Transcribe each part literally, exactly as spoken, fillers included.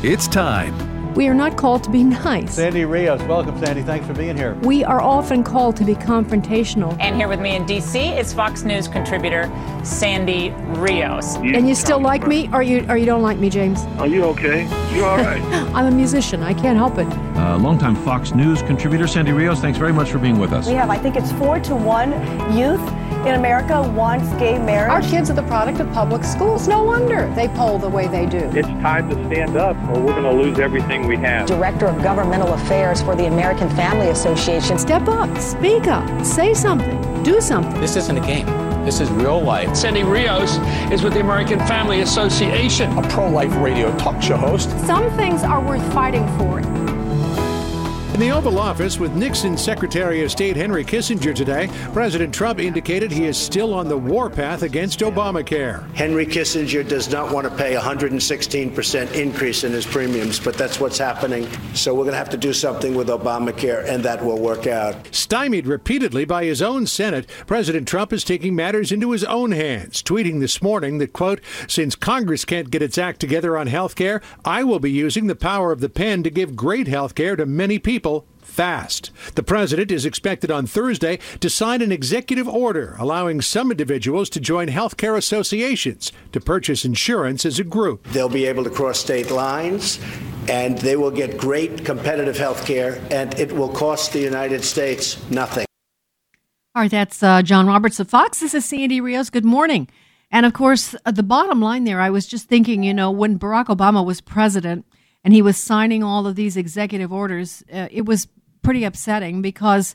It's time. We are not called to be nice. Sandy Rios, welcome, Sandy. Thanks for being here. We are often called to be confrontational. And here with me in D C is Fox News contributor Sandy Rios. You and you still like me, or you or you don't like me, James? Are you okay? You all right? I'm a musician. I can't help it. Uh, longtime Fox News contributor Sandy Rios, thanks very much for being with us. We have, I think it's four to one youth in America wants gay marriage. Our kids are the product of public schools. No wonder they poll the way they do. It's time to stand up or we're going to lose everything we have. Director of Governmental Affairs for the American Family Association. Step up, speak up, say something, do something. This isn't a game. This is real life. Sandy Rios is with the American Family Association, a pro-life radio talk show host. Some things are worth fighting for. In the Oval Office with Nixon Secretary of State Henry Kissinger today, President Trump indicated he is still on the warpath against Obamacare. Henry Kissinger does not want to pay a one hundred sixteen percent increase in his premiums, but that's what's happening. So we're going to have to do something with Obamacare, and that will work out. Stymied repeatedly by his own Senate, President Trump is taking matters into his own hands, tweeting this morning that, quote, since Congress can't get its act together on health care, I will be using the power of the pen to give great health care to many people fast. The president is expected on Thursday to sign an executive order allowing some individuals to join healthcare associations to purchase insurance as a group. They'll be able to cross state lines, and they will get great competitive health care, and it will cost the United States nothing. All right, that's uh, John Roberts of Fox. This is Sandy Rios. Good morning. And, of course, uh, the bottom line there, I was just thinking, you know, when Barack Obama was president and he was signing all of these executive orders, uh, it was pretty upsetting because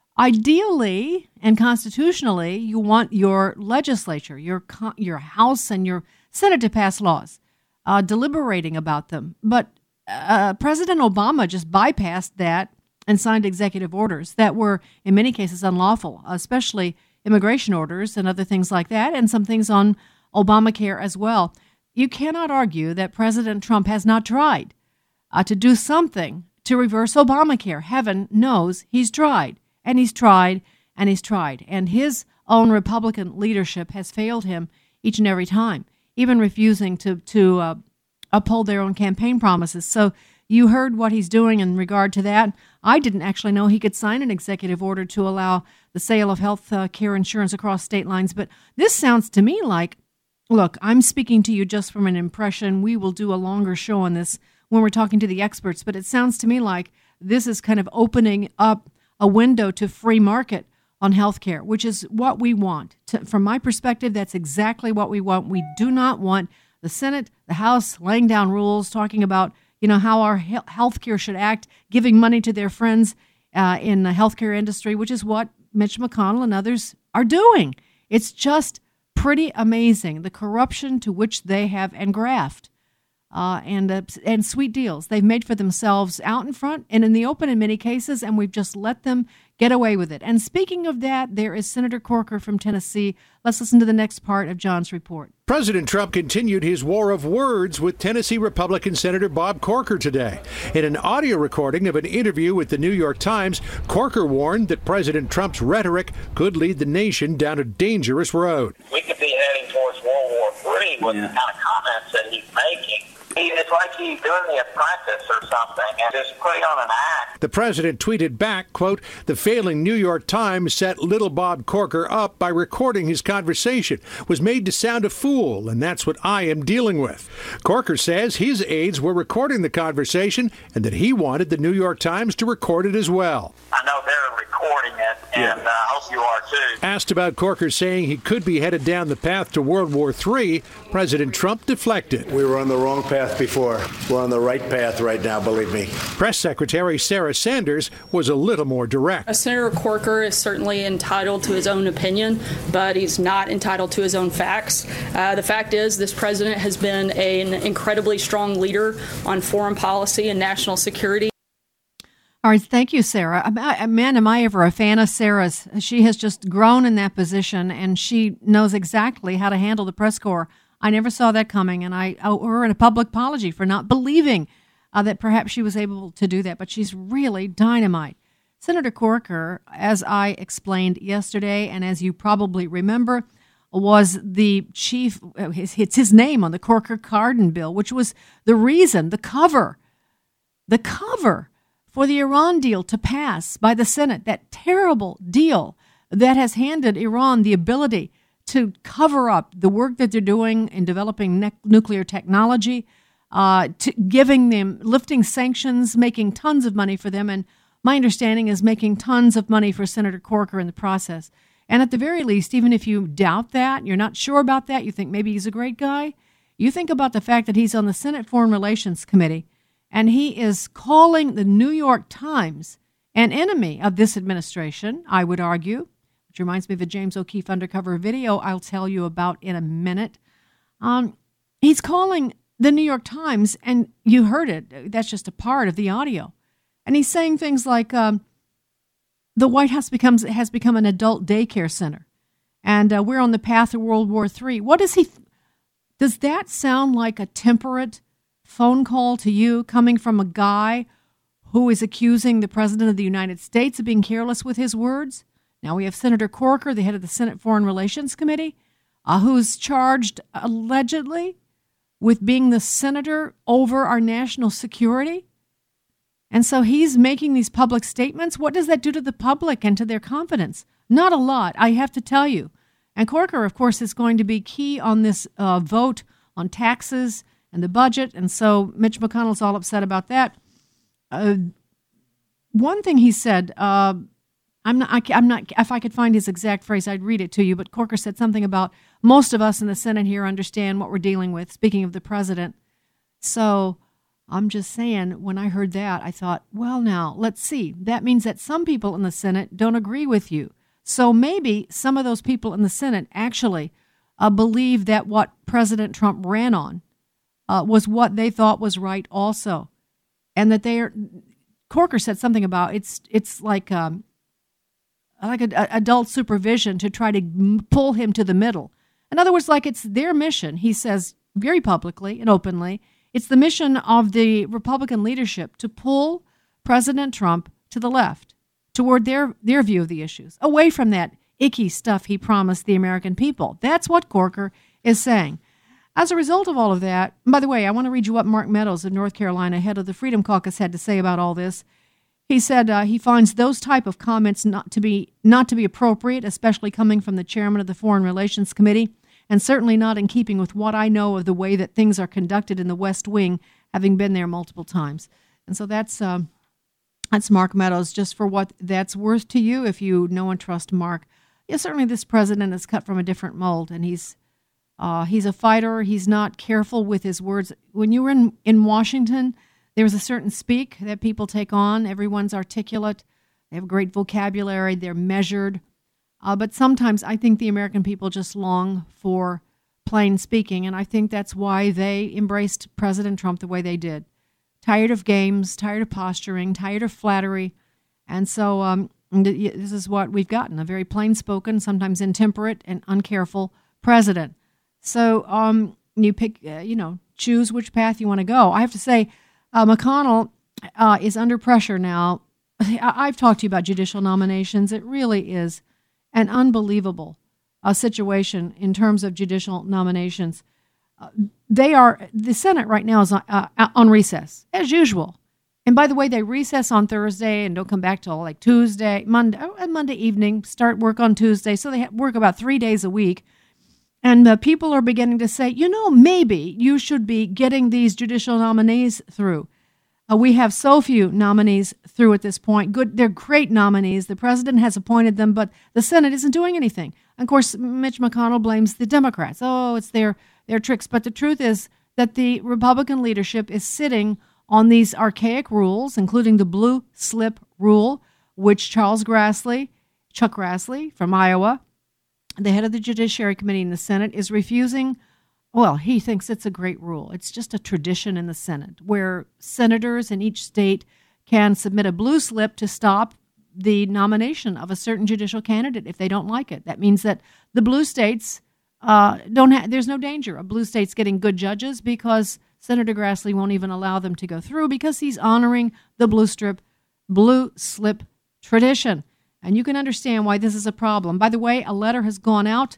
ideally and constitutionally, you want your legislature, your your House and your Senate to pass laws, uh, deliberating about them. But uh, President Obama just bypassed that and signed executive orders that were, in many cases, unlawful, especially immigration orders and other things like that, and some things on Obamacare as well. You cannot argue that President Trump has not tried uh, to do something to reverse Obamacare. Heaven knows he's tried, and he's tried, and he's tried. And his own Republican leadership has failed him each and every time, even refusing to, to uh, uphold their own campaign promises. So you heard what he's doing in regard to that. I didn't actually know he could sign an executive order to allow the sale of health uh, care insurance across state lines. But this sounds to me like, look, I'm speaking to you just from an impression. We will do a longer show on this when we're talking to the experts, but it sounds to me like this is kind of opening up a window to free market on healthcare, which is what we want. To, from my perspective, that's exactly what we want. We do not want the Senate, the House laying down rules, talking about, you know, how our he- healthcare should act, giving money to their friends uh, in the healthcare industry, which is what Mitch McConnell and others are doing. It's just pretty amazing, the corruption to which they have engrafted. Uh, and uh, and sweet deals they've made for themselves out in front and in the open in many cases, and we've just let them get away with it. And speaking of that, there is Senator Corker from Tennessee. Let's listen to the next part of John's report. President Trump continued his war of words with Tennessee Republican Senator Bob Corker today. In an audio recording of an interview with the New York Times, Corker warned that President Trump's rhetoric could lead the nation down a dangerous road. We could be heading towards World War Three with yeah. the kind of comments that he's making. It's like he's doing the Apprentice or something and just putting on an act. The president tweeted back, quote, the failing New York Times set little Bob Corker up by recording his conversation, was made to sound a fool, and that's what I am dealing with. Corker says his aides were recording the conversation and that he wanted the New York Times to record it as well. I know they're recording it, and I yeah. uh, hope you are too. Asked about Corker saying he could be headed down the path to World War Three, President Trump deflected. We were on the wrong path before. We're on the right path right now, believe me. Press Secretary Sarah Sanders was a little more direct. Senator Corker is certainly entitled to his own opinion, but he's not entitled to his own facts. Uh, the fact is, this president has been a, an incredibly strong leader on foreign policy and national security. All right, thank you, Sarah. Man, am I ever a fan of Sarah's. She has just grown in that position, and she knows exactly how to handle the press corps. I never saw that coming, and I owe her a public apology for not believing uh, that perhaps she was able to do that, but she's really dynamite. Senator Corker, as I explained yesterday, and as you probably remember, was the chief, it's his name on the Corker-Cardin bill, which was the reason, the cover, the cover for the Iran deal to pass by the Senate, that terrible deal that has handed Iran the ability to cover up the work that they're doing in developing ne- nuclear technology, uh, to giving them, lifting sanctions, making tons of money for them, and my understanding is making tons of money for Senator Corker in the process. And at the very least, even if you doubt that, you're not sure about that, you think maybe he's a great guy, you think about the fact that he's on the Senate Foreign Relations Committee, and he is calling the New York Times an enemy of this administration, I would argue, which reminds me of a James O'Keefe undercover video I'll tell you about in a minute. Um, he's calling the New York Times, and you heard it, that's just a part of the audio. And he's saying things like, um, the White House becomes has become an adult daycare center, and uh, we're on the path to World War Three. What does he, does that sound like a temperate phone call to you coming from a guy who is accusing the President of the United States of being careless with his words? Now we have Senator Corker, the head of the Senate Foreign Relations Committee, uh, who's charged allegedly with being the senator over our national security. And so he's making these public statements. What does that do to the public and to their confidence? Not a lot, I have to tell you. And Corker, of course, is going to be key on this uh, vote on taxes and the budget. And so Mitch McConnell's all upset about that. Uh, one thing he said, uh, I'm not, I, I'm not, if I could find his exact phrase, I'd read it to you. But Corker said something about most of us in the Senate here understand what we're dealing with, speaking of the president. So I'm just saying, when I heard that, I thought, well, now, let's see. That means that some people in the Senate don't agree with you. So maybe some of those people in the Senate actually uh, believe that what President Trump ran on uh, was what they thought was right also. And that they are, Corker said something about it's it's like um, like a, a adult supervision to try to pull him to the middle. In other words, like it's their mission, he says very publicly and openly, it's the mission of the Republican leadership to pull President Trump to the left, toward their, their view of the issues, away from that icky stuff he promised the American people. That's what Corker is saying. As a result of all of that, by the way, I want to read you what Mark Meadows of North Carolina, head of the Freedom Caucus, had to say about all this. He said uh, he finds those type of comments not to be not to be appropriate, especially coming from the chairman of the Foreign Relations Committee, and certainly not in keeping with what I know of the way that things are conducted in the West Wing, having been there multiple times. And so that's um, that's Mark Meadows, just for what that's worth to you, if you know and trust Mark. Yeah, certainly this president is cut from a different mold, and he's uh, he's a fighter. He's not careful with his words. When you were in, in Washington, there was a certain speak that people take on. Everyone's articulate. They have great vocabulary. They're measured. Uh, but sometimes I think the American people just long for plain speaking, and I think that's why they embraced President Trump the way they did. Tired of games, tired of posturing, tired of flattery, and so um, this is what we've gotten, a very plain-spoken, sometimes intemperate and uncareful president. So um, you pick, uh, you know, choose which path you want to go. I have to say, uh, McConnell uh, is under pressure now. I- I've talked to you about judicial nominations. It really is an unbelievable uh, situation in terms of judicial nominations. Uh, they are, the Senate right now is on, uh, on recess, as usual. And by the way, they recess on Thursday and don't come back till like Tuesday, Monday, uh, Monday evening, start work on Tuesday. So they work about three days a week. And uh, people are beginning to say, you know, maybe you should be getting these judicial nominees through. Uh, we have so few nominees through at this point. Good, they're great nominees. The president has appointed them, but the Senate isn't doing anything. And of course, Mitch McConnell blames the Democrats. Oh, it's their their tricks. But the truth is that the Republican leadership is sitting on these archaic rules, including the blue slip rule, which Charles Grassley, Chuck Grassley from Iowa, the head of the Judiciary Committee in the Senate, is refusing. Well, he thinks it's a great rule. It's just a tradition in the Senate where senators in each state can submit a blue slip to stop the nomination of a certain judicial candidate if they don't like it. That means that the blue states uh, don't have, there's no danger of blue states getting good judges because Senator Grassley won't even allow them to go through because he's honoring the blue strip, blue slip tradition. And you can understand why this is a problem. By the way, a letter has gone out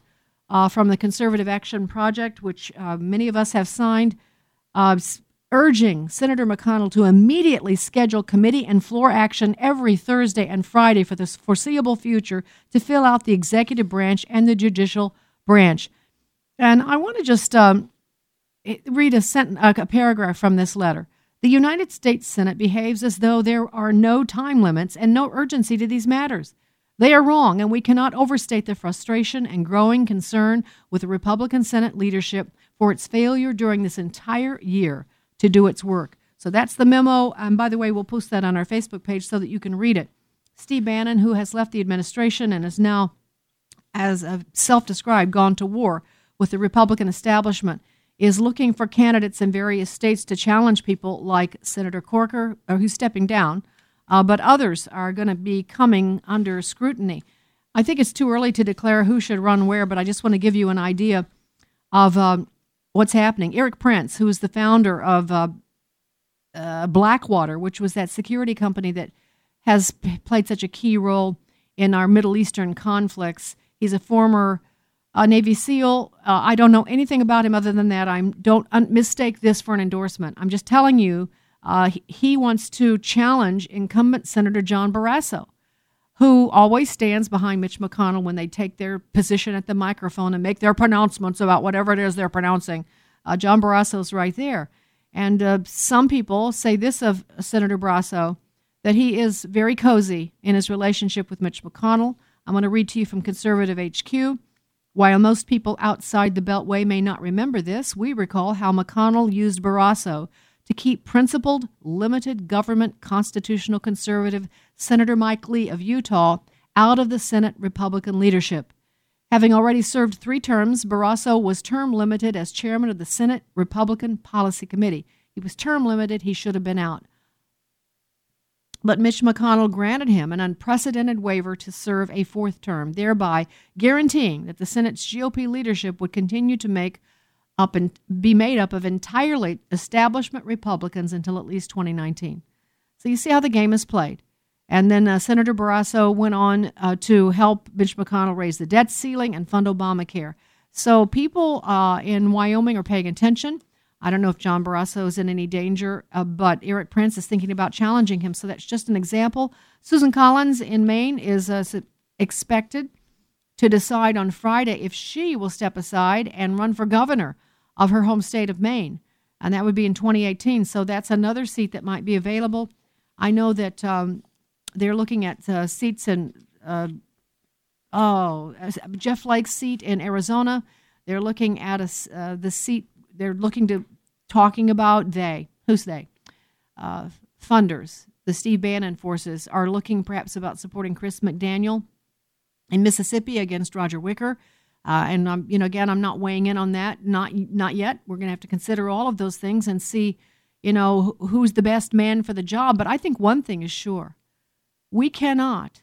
uh, from the Conservative Action Project, which uh, many of us have signed, uh, urging Senator McConnell to immediately schedule committee and floor action every Thursday and Friday for the foreseeable future to fill out the executive branch and the judicial branch. And I want to just um, read a, sentence, a paragraph from this letter. The United States Senate behaves as though there are no time limits and no urgency to these matters. They are wrong, and we cannot overstate the frustration and growing concern with the Republican Senate leadership for its failure during this entire year to do its work. So that's the memo. And by the way, we'll post that on our Facebook page so that you can read it. Steve Bannon, who has left the administration and is now, as a self-described, gone to war with the Republican establishment, is looking for candidates in various states to challenge people like Senator Corker, who's stepping down, uh, but others are going to be coming under scrutiny. I think it's too early to declare who should run where, but I just want to give you an idea of um, what's happening. Eric Prince, who is the founder of uh, uh, Blackwater, which was that security company that has p- played such a key role in our Middle Eastern conflicts. He's a former uh, Navy SEAL. Uh, I don't know anything about him other than that. I don't un- mistake this for an endorsement. I'm just telling you, uh, he, he wants to challenge incumbent Senator John Barrasso, who always stands behind Mitch McConnell when they take their position at the microphone and make their pronouncements about whatever it is they're pronouncing. Uh, John Barrasso's right there. And uh, some people say this of Senator Barrasso, that he is very cozy in his relationship with Mitch McConnell. I'm going to read to you from Conservative H Q. While most people outside the Beltway may not remember this, we recall how McConnell used Barrasso to keep principled, limited government constitutional conservative Senator Mike Lee of Utah out of the Senate Republican leadership. Having already served three terms, Barrasso was term limited as chairman of the Senate Republican Policy Committee. He was term limited. He should have been out. But Mitch McConnell granted him an unprecedented waiver to serve a fourth term, thereby guaranteeing that the Senate's G O P leadership would continue to make up and be made up of entirely establishment Republicans until at least twenty nineteen. So you see how the game is played. And then uh, Senator Barrasso went on uh, to help Mitch McConnell raise the debt ceiling and fund Obamacare. So people uh, in Wyoming are paying attention. I don't know if John Barrasso is in any danger, uh, but Eric Prince is thinking about challenging him. So that's just an example. Susan Collins in Maine is uh, expected to decide on Friday if she will step aside and run for governor of her home state of Maine. And that would be in twenty eighteen. So that's another seat that might be available. I know that um, they're looking at uh, seats in, uh, oh, Jeff Flake's seat in Arizona. They're looking at a, uh, the seat, they're looking to, talking about they, who's they? Uh, funders, the Steve Bannon forces, are looking perhaps about supporting Chris McDaniel in Mississippi against Roger Wicker. Uh, and, um, you know, again, I'm not weighing in on that, not not yet. We're going to have to consider all of those things and see, you know, who's the best man for the job. But I think one thing is sure. We cannot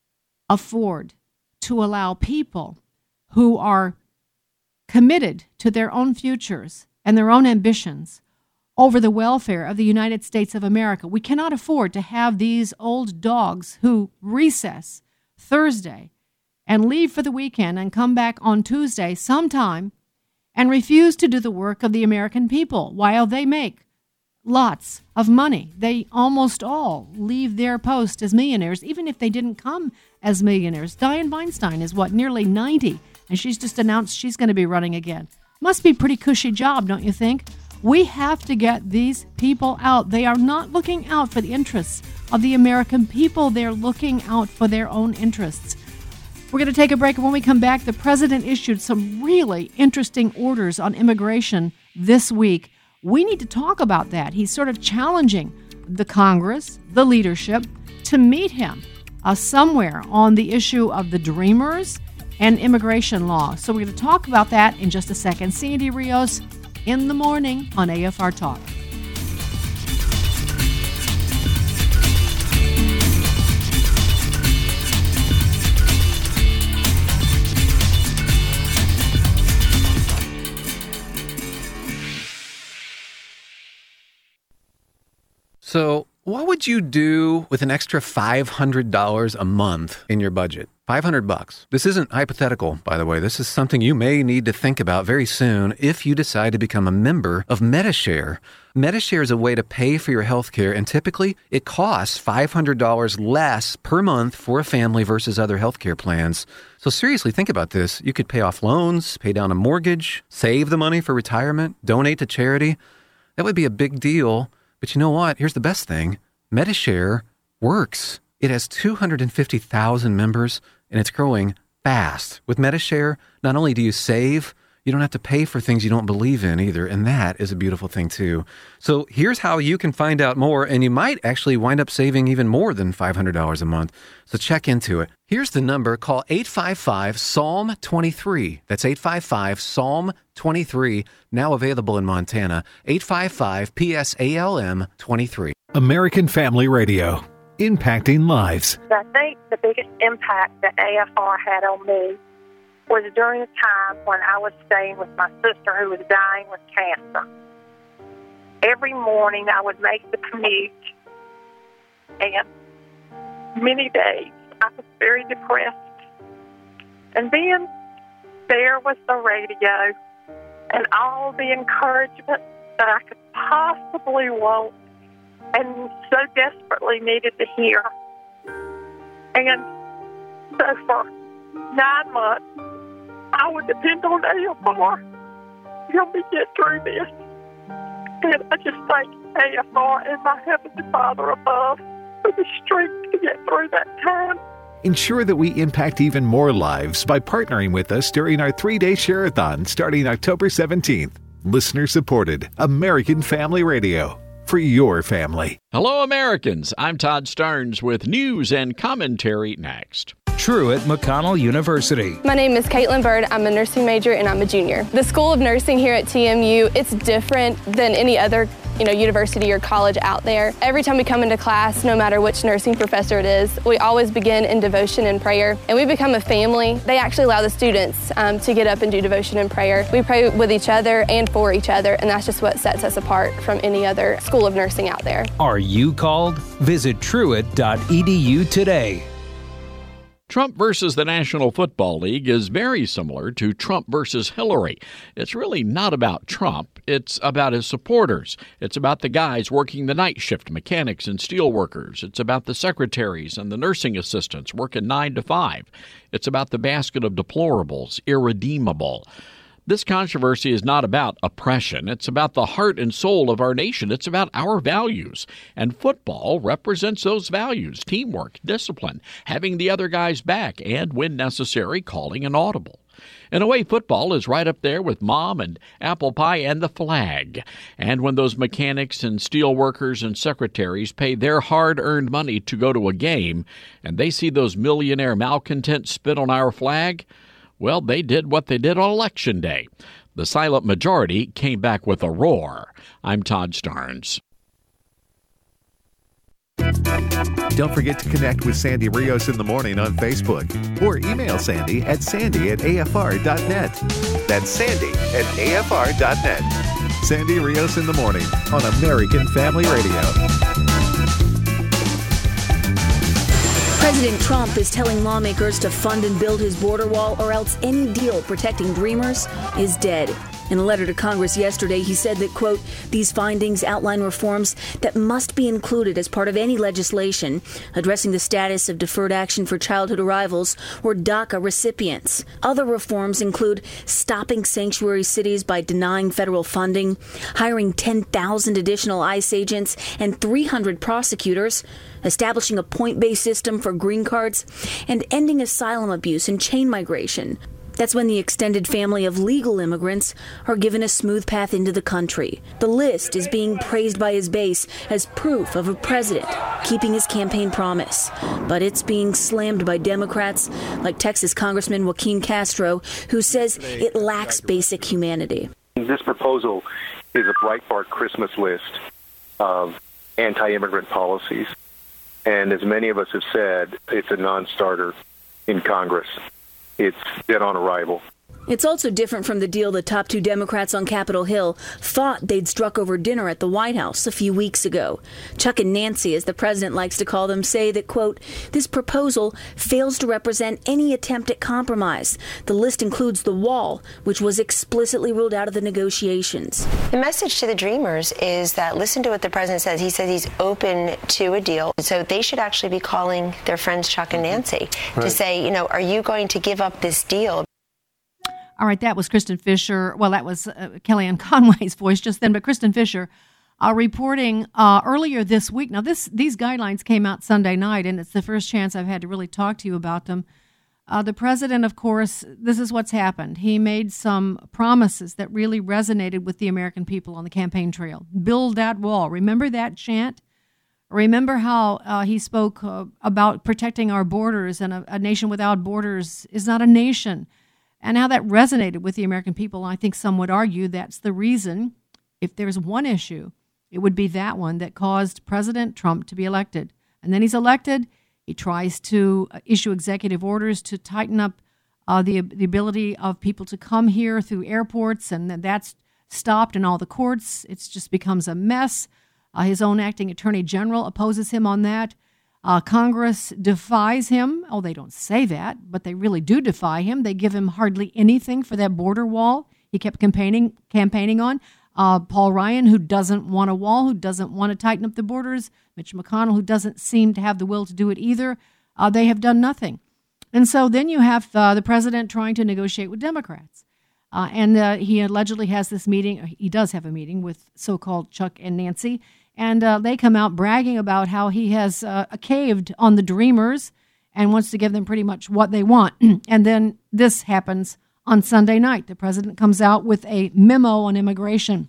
afford to allow people who are committed to their own futures and their own ambitions over the welfare of the United States of America. We cannot afford to have these old dogs who recess Thursday and leave for the weekend and come back on Tuesday sometime and refuse to do the work of the American people while they make lots of money. They almost all leave their post as millionaires, even if they didn't come as millionaires. Dianne Feinstein is, what, nearly ninety, and she's just announced she's going to be running again. Must be a pretty cushy job, don't you think? We have to get these people out. They are not looking out for the interests of the American people. They're looking out for their own interests. We're going to take a break, and when we come back, the president issued some really interesting orders on immigration this week. We need to talk about that. He's sort of challenging the Congress, the leadership, to meet him uh, somewhere on the issue of the Dreamers and immigration law. So we're going to talk about that in just a second. Sandy Rios in the morning on A F R Talk. So what would you do with an extra five hundred dollars a month in your budget? five hundred bucks. This isn't hypothetical, by the way. This is something you may need to think about very soon if you decide to become a member of Medi-Share. Medi-Share is a way to pay for your health care, and typically it costs five hundred dollars less per month for a family versus other health care plans. So seriously, think about this. You could pay off loans, pay down a mortgage, save the money for retirement, donate to charity. That would be a big deal. But you know what? Here's the best thing. Medi-Share works. It has two hundred fifty thousand members, and it's growing fast. With Medi-Share, not only do you save, you don't have to pay for things you don't believe in either, and that is a beautiful thing too. So here's how you can find out more, and you might actually wind up saving even more than five hundred dollars a month. So check into it. Here's the number. Call eight five five, S A L M twenty-three. That's eight five five, S A L M twenty-three, now available in Montana. eight five five, P S A L M twenty-three. American Family Radio, impacting lives. I think the biggest impact that A F R had on me was during a time when I was staying with my sister who was dying with cancer. Every morning I would make the commute, and many days I was very depressed. And then there was the radio and all the encouragement that I could possibly want and so desperately needed to hear. And so for nine months, I would depend on A F R to help me get through this. And I just thank A F R and my Heavenly Father above for the strength to get through that time. Ensure that we impact even more lives by partnering with us during our three-day share-a-thon starting October seventeenth. Listener-supported American Family Radio. For your family. Hello, Americans. I'm Todd Starnes with news and commentary next. Truett McConnell University. My name is Caitlin Bird. I'm a nursing major and I'm a junior. The School of Nursing here at T M U, it's different than any other you know, university or college out there. Every time we come into class, no matter which nursing professor it is, we always begin in devotion and prayer, and we become a family. They actually allow the students um, to get up and do devotion and prayer. We pray with each other and for each other, and that's just what sets us apart from any other school of nursing out there. Are you called? Visit truett dot e d u today. Trump versus the National Football League is very similar to Trump versus Hillary. It's really not about Trump. It's about his supporters. It's about the guys working the night shift, mechanics and steel workers. It's about the secretaries and the nursing assistants working nine to five. It's about the basket of deplorables, irredeemable. This controversy is not about oppression. It's about the heart and soul of our nation. It's about our values. And football represents those values: teamwork, discipline, having the other guys back, and, when necessary, calling an audible. In a way, football is right up there with mom and apple pie and the flag. And when those mechanics and steel workers and secretaries pay their hard-earned money to go to a game, and they see those millionaire malcontents spit on our flag, well, they did what they did on Election Day. The silent majority came back with a roar. I'm Todd Starnes. Don't forget to connect with Sandy Rios in the morning on Facebook or email Sandy at sandy at a f r dot net. That's Sandy at a f r dot net. Sandy Rios in the morning on American Family Radio. President Trump is telling lawmakers to fund and build his border wall, or else any deal protecting Dreamers is dead. In a letter to Congress yesterday, he said that, quote, these findings outline reforms that must be included as part of any legislation addressing the status of deferred action for childhood arrivals or DACA recipients. Other reforms include stopping sanctuary cities by denying federal funding, hiring ten thousand additional ICE agents and three hundred prosecutors, establishing a point-based system for green cards, and ending asylum abuse and chain migration. That's when the extended family of legal immigrants are given a smooth path into the country. The list is being praised by his base as proof of a president keeping his campaign promise. But it's being slammed by Democrats like Texas Congressman Joaquin Castro, who says it lacks basic humanity. This proposal is a Breitbart Christmas list of anti-immigrant policies. And as many of us have said, it's a non-starter in Congress. It's dead on arrival. It's also different from the deal the top two Democrats on Capitol Hill thought they'd struck over dinner at the White House a few weeks ago. Chuck and Nancy, as the president likes to call them, say that, quote, this proposal fails to represent any attempt at compromise. The list includes the wall, which was explicitly ruled out of the negotiations. The message to the Dreamers is that listen to what the president says. He says he's open to a deal. So they should actually be calling their friends Chuck and Nancy right. to say, you know, are you going to give up this deal? All right, that was Kristen Fisher. Well, that was uh, Kellyanne Conway's voice just then, but Kristen Fisher uh, reporting uh, earlier this week. Now, this these guidelines came out Sunday night, and it's the first chance I've had to really talk to you about them. Uh, the president, of course, this is what's happened. He made some promises that really resonated with the American people on the campaign trail. Build that wall. Remember that chant? Remember how uh, he spoke uh, about protecting our borders, and a, a nation without borders is not a nation. And how that resonated with the American people. I think some would argue that's the reason, if there's one issue, it would be that one that caused President Trump to be elected. And then he's elected. He tries to issue executive orders to tighten up uh, the the ability of people to come here through airports, and then that's stopped in all the courts. It just becomes a mess. Uh, his own acting attorney general opposes him on that. Uh, Congress defies him. Oh, they don't say that, but they really do defy him. They give him hardly anything for that border wall he kept campaigning campaigning on. Uh, Paul Ryan, who doesn't want a wall, who doesn't want to tighten up the borders. Mitch McConnell, who doesn't seem to have the will to do it either. Uh, they have done nothing. And so then you have uh, the president trying to negotiate with Democrats. Uh, and uh, he allegedly has this meeting. He does have a meeting with so-called Chuck and Nancy. And uh, they come out bragging about how he has uh, caved on the Dreamers and wants to give them pretty much what they want. And then this happens on Sunday night. The president comes out with a memo on immigration.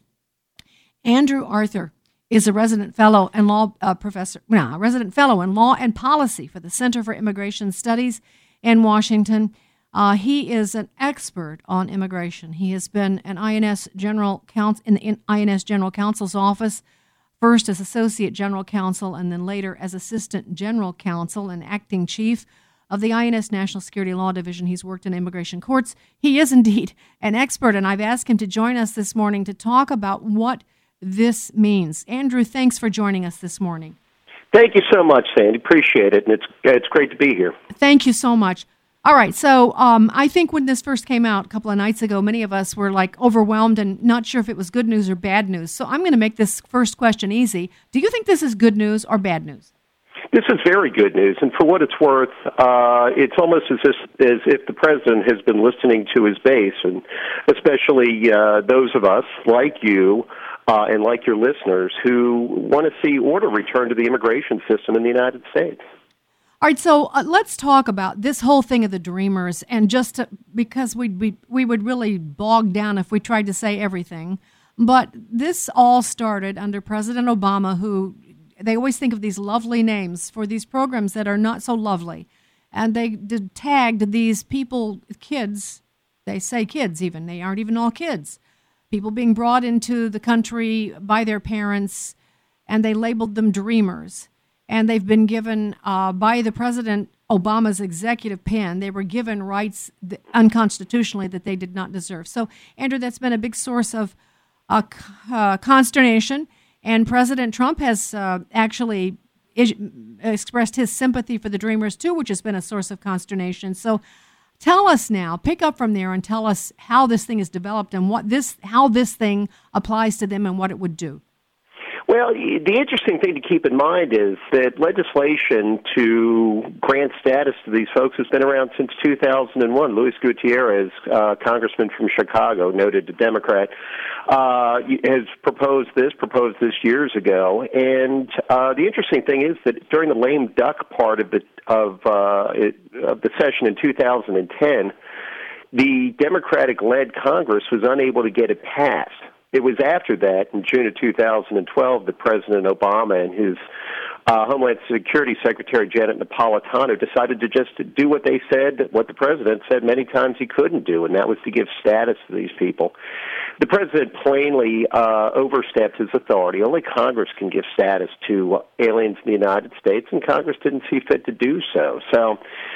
Andrew Arthur is a resident fellow and law uh, professor, no, a resident fellow in law and policy for the Center for Immigration Studies in Washington. Uh, he is an expert on immigration. He has been an I N S General Counsel in the I N S General Counsel's office, first as Associate General Counsel and then later as Assistant General Counsel and Acting Chief of the I N S National Security Law Division. He's worked in immigration courts. He is indeed an expert, and I've asked him to join us this morning to talk about what this means. Andrew, thanks for joining us this morning. Thank you so much, Sandy. Appreciate it, and it's it's great to be here. Thank you so much. All right, so um, I think when this first came out a couple of nights ago, many of us were like overwhelmed and not sure if it was good news or bad news. So I'm going to make this first question easy. Do you think this is good news or bad news? This is very good news, and for what it's worth, uh, it's almost as if, as if the president has been listening to his base, and especially uh, those of us like you uh, and like your listeners who want to see order returned to the immigration system in the United States. All right, so uh, let's talk about this whole thing of the Dreamers, and just to, because we'd be, we would really bog down if we tried to say everything. But this all started under President Obama, who they always think of these lovely names for these programs that are not so lovely. And they did, tagged these people, kids, they say kids even, they aren't even all kids, people being brought into the country by their parents, and they labeled them Dreamers. And they've been given, uh, by the President Obama's executive pen, they were given rights that, unconstitutionally that they did not deserve. So, Andrew, that's been a big source of uh, uh, consternation. And President Trump has uh, actually is- expressed his sympathy for the Dreamers, too, which has been a source of consternation. So tell us now, pick up from there and tell us how this thing is developed and what this, how this thing applies to them and what it would do. Well, the interesting thing to keep in mind is that legislation to grant status to these folks has been around since two thousand one. Luis Gutierrez, uh, congressman from Chicago, noted Democrat, uh, has proposed this, proposed this years ago. And uh, the interesting thing is that during the lame duck part of the of, uh, it, of the session in two thousand ten, the Democratic-led Congress was unable to get it passed. It was after that, in June of two thousand twelve, that President Obama and his uh, Homeland Security Secretary Janet Napolitano decided to just do what they said, what the president said many times he couldn't do, and that was to give status to these people. The president plainly uh, overstepped his authority. Only Congress can give status to aliens in the United States, and Congress didn't see fit to do so. So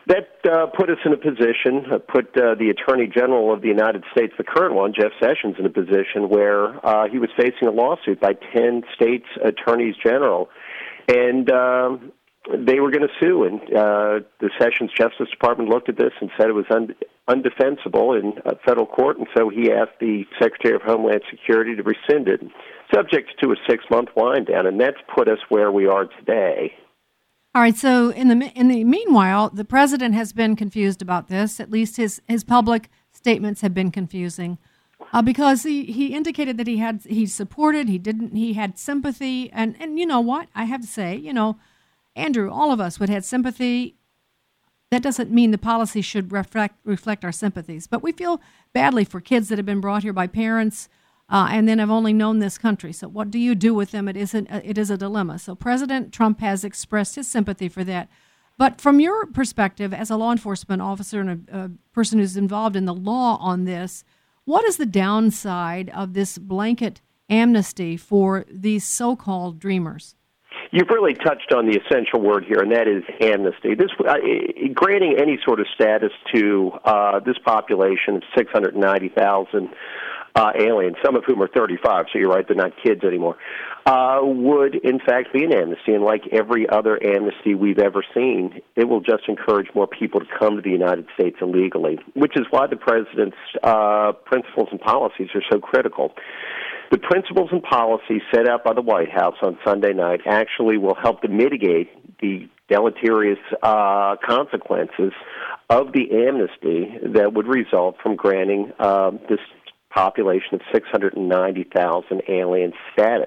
That uh, put us in a position, uh, put uh, the Attorney General of the United States, the current one, Jeff Sessions, in a position where uh, he was facing a lawsuit by ten states' attorneys general. And um, they were going to sue. And uh, the Sessions Justice Department looked at this and said it was un- undefensible in uh, federal court. And so he asked the Secretary of Homeland Security to rescind it, subject to a six-month wind down. And that's put us where we are today. All right. So in the in the meanwhile, the president has been confused about this. At least his, his public statements have been confusing uh, because he, he indicated that he had he supported, he didn't, he had sympathy, and and you know what? I have to say, you know, Andrew, all of us would have sympathy. That doesn't mean the policy should reflect reflect our sympathies, but we feel badly for kids that have been brought here by parents. Uh, and then have only known this country. So what do you do with them? It isn't. It is a dilemma. So President Trump has expressed his sympathy for that. But from your perspective as a law enforcement officer and a, a person who's involved in the law on this, what is the downside of this blanket amnesty for these so-called dreamers? You've really touched on the essential word here, and that is amnesty. This uh, granting any sort of status to uh, this population of six hundred ninety thousand Uh, aliens, some of whom are thirty-five, so you're right, they're not kids anymore, uh, would in fact be an amnesty. And like every other amnesty we've ever seen, it will just encourage more people to come to the United States illegally, which is why the president's uh, principles and policies are so critical. The principles and policies set out by the White House on Sunday night actually will help to mitigate the deleterious uh, consequences of the amnesty that would result from granting uh, this population of six hundred ninety thousand alien status.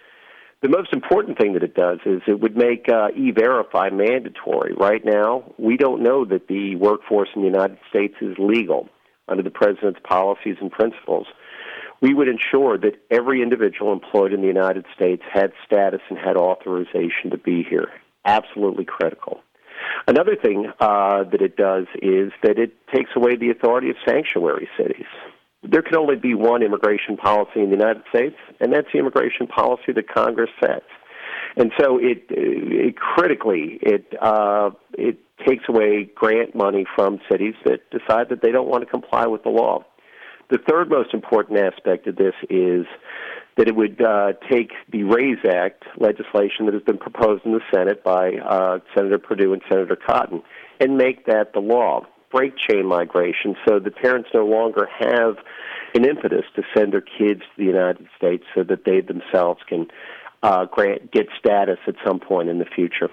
The most important thing that it does is it would make uh, E-Verify mandatory. Right now, we don't know that the workforce in the United States is legal under the president's policies and principles. We would ensure that every individual employed in the United States had status and had authorization to be here. Absolutely critical. Another thing uh, that it does is that it takes away the authority of sanctuary cities. There can only be one immigration policy in the United States, and that's the immigration policy that Congress sets. And so it, it critically, it uh, it takes away grant money from cities that decide that they don't want to comply with the law. The third most important aspect of this is that it would uh, take the RAISE Act legislation that has been proposed in the Senate by uh, Senator Perdue and Senator Cotton and make that the law. Break chain migration so that parents no longer have an impetus to send their kids to the United States so that they themselves can uh, grant get status at some point in the future.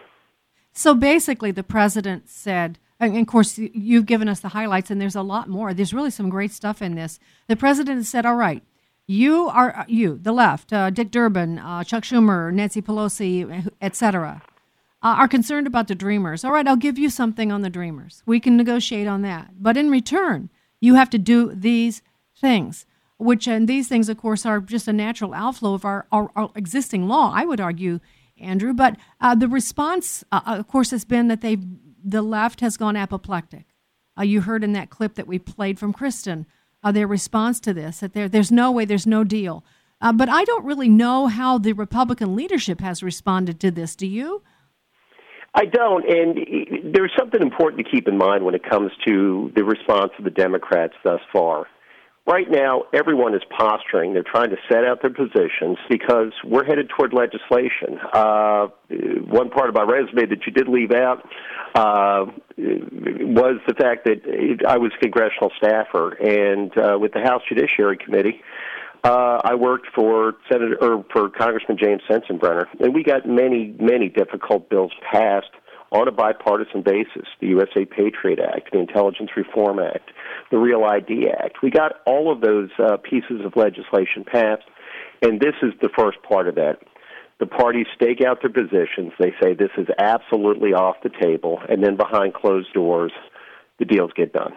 So basically the president said, and of course you've given us the highlights and there's a lot more. There's really some great stuff in this. The president said, all right, you are, you, the left, uh, Dick Durbin, uh, Chuck Schumer, Nancy Pelosi, et cetera, Uh, are concerned about the dreamers. All right, I'll give you something on the dreamers. We can negotiate on that. But in return, you have to do these things, which, and these things, of course, are just a natural outflow of our, our, our existing law, I would argue, Andrew. But uh, the response, uh, of course, has been that they the left has gone apoplectic. Uh, you heard in that clip that we played from Kristen, uh, their response to this, that there, there's no way, there's no deal. Uh, but I don't really know how the Republican leadership has responded to this. Do you? I don't, and there's something important to keep in mind when it comes to the response of the Democrats thus far. Right now, everyone is posturing. They're trying to set out their positions because we're headed toward legislation. Uh, one part of my resume that you did leave out uh, was the fact that I was a congressional staffer, and uh, with the House Judiciary Committee, Uh, I worked for Senator or for Congressman James Sensenbrenner, and we got many, many difficult bills passed on a bipartisan basis: the U S A Patriot Act, the Intelligence Reform Act, the Real I D Act. We got all of those uh, pieces of legislation passed, and this is the first part of that. The parties stake out their positions. They say this is absolutely off the table, and then behind closed doors, the deals get done.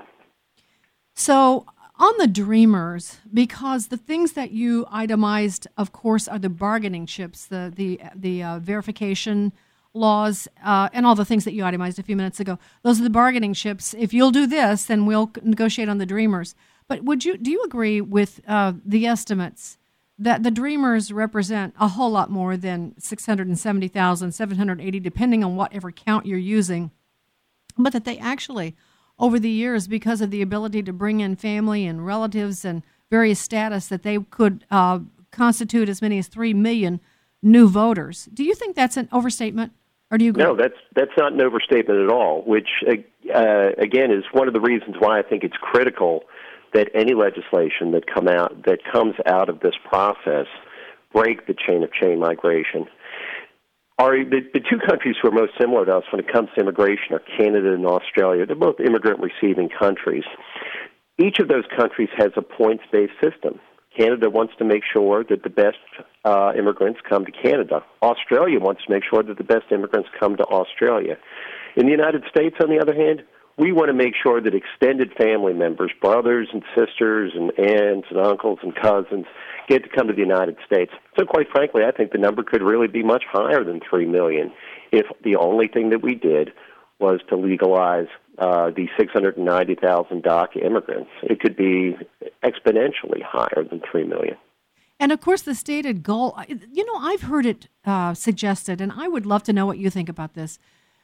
So on the dreamers, because the things that you itemized, of course, are the bargaining chips, the the the uh, verification laws, uh, and all the things that you itemized a few minutes ago. Those are the bargaining chips. If you'll do this, then we'll negotiate on the dreamers. But would you do you agree with uh, the estimates that the dreamers represent a whole lot more than six hundred seventy thousand, seven hundred eighty, depending on whatever count you're using, but that they actually, over the years, because of the ability to bring in family and relatives and various status, that they could uh, constitute as many as three million new voters. Do you think that's an overstatement, or do you agree? No, that's that's not an overstatement at all, which, uh, again, is one of the reasons why I think it's critical that any legislation that come out that comes out of this process break the chain of chain migration. Are the, the two countries who are most similar to us when it comes to immigration are Canada and Australia. They're both immigrant-receiving countries. Each of those countries has a points-based system. Canada wants to make sure that the best uh, immigrants come to Canada. Australia wants to make sure that the best immigrants come to Australia. In the United States, on the other hand, we want to make sure that extended family members, brothers and sisters and aunts and uncles and cousins, get to come to the United States. So quite frankly, I think the number could really be much higher than three million if the only thing that we did was to legalize uh, the six hundred ninety thousand DACA immigrants. It could be exponentially higher than three million. And, of course, the stated goal, you know, I've heard it uh, suggested, and I would love to know what you think about this.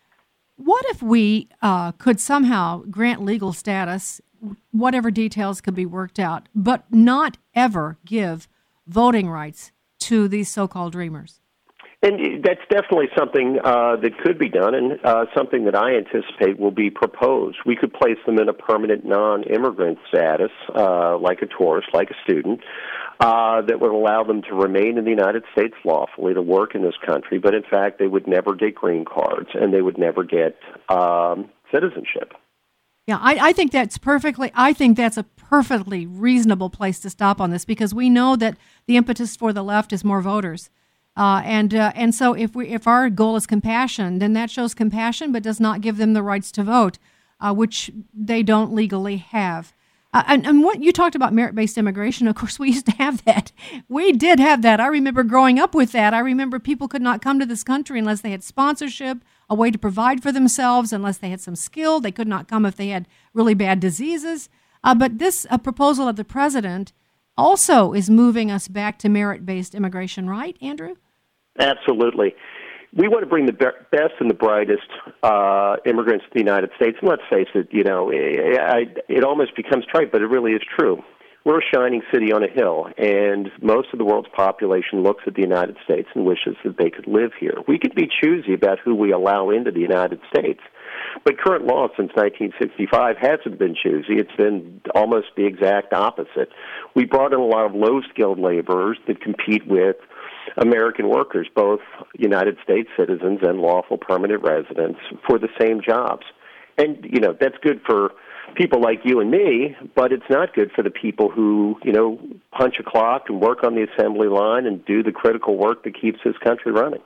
What if we uh, could somehow grant legal status, whatever details could be worked out, but not ever give voting rights to these so-called dreamers? And that's definitely something uh, that could be done, and uh, something that I anticipate will be proposed. We could place them in a permanent non-immigrant status, uh, like a tourist, like a student, uh, that would allow them to remain in the United States lawfully, to work in this country, but in fact they would never get green cards, and they would never get um, citizenship. Yeah, I, I think that's perfectly, I think that's a perfectly reasonable place to stop on this, because we know that the impetus for the left is more voters. Uh, and uh, and so if we if our goal is compassion, then that shows compassion, but does not give them the rights to vote, uh, which they don't legally have. Uh, and, and what you talked about merit-based immigration, of course, we used to have that. We did have that. I remember growing up with that. I remember people could not come to this country unless they had sponsorship, a way to provide for themselves, unless they had some skill. They could not come if they had really bad diseases. Uh, but this uh, proposal of the president also is moving us back to merit-based immigration, right, Andrew? Absolutely. We want to bring the be- best and the brightest uh, immigrants to the United States. And let's face it, you know, it, I, it almost becomes trite, but it really is true. We're a shining city on a hill, and most of the world's population looks at the United States and wishes that they could live here. We could be choosy about who we allow into the United States. But current law since nineteen sixty-five hasn't been choosy. It's been almost the exact opposite. We brought in a lot of low-skilled laborers that compete with American workers, both United States citizens and lawful permanent residents, for the same jobs. And, you know, that's good for people like you and me, but it's not good for the people who, you know, punch a clock and work on the assembly line and do the critical work that keeps this country running.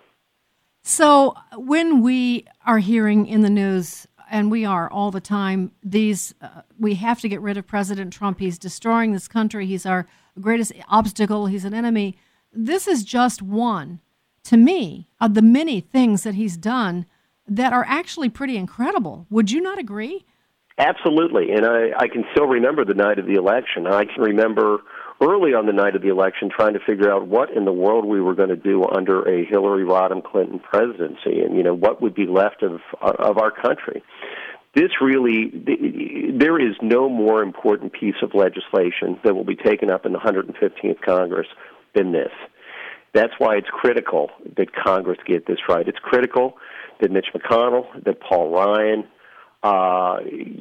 So when we are hearing in the news, and we are all the time, these uh, we have to get rid of President Trump. He's destroying this country. He's our greatest obstacle. He's an enemy. This is just one, to me, of the many things that he's done that are actually pretty incredible. Would you not agree? Absolutely, and I, I can still remember the night of the election. I can remember early on the night of the election trying to figure out what in the world we were going to do under a Hillary Rodham Clinton presidency, and, you know, what would be left of of our country. This really, there is no more important piece of legislation that will be taken up in the one hundred fifteenth Congress than this. That's why it's critical that Congress get this right. It's critical that Mitch McConnell, that Paul Ryan uh,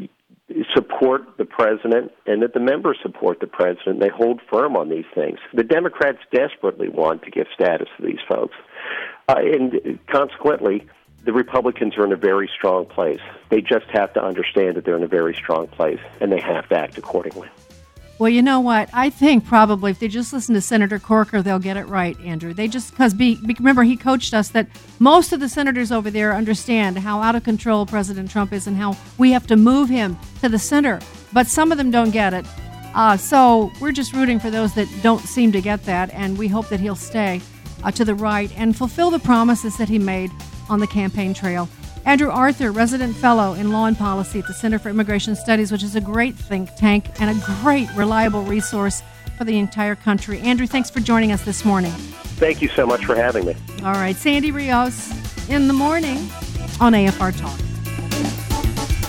support the president, and that the members support the president. They hold firm on these things. The Democrats desperately want to give status to these folks. Uh, and consequently, the Republicans are in a very strong place. They just have to understand that they're in a very strong place, and they have to act accordingly. Well, you know what? I think probably if they just listen to Senator Corker, they'll get it right, Andrew. They just, because be, be, remember, he coached us that most of the senators over there understand how out of control President Trump is and how we have to move him to the center. But some of them don't get it. Uh, so we're just rooting for those that don't seem to get that, and we hope that he'll stay uh, to the right and fulfill the promises that he made on the campaign trail. Andrew Arthur, resident fellow in law and policy at the Center for Immigration Studies, which is a great think tank and a great, reliable resource for the entire country. Andrew, thanks for joining us this morning. Thank you so much for having me. All right, Sandy Rios in the morning on A F R Talk.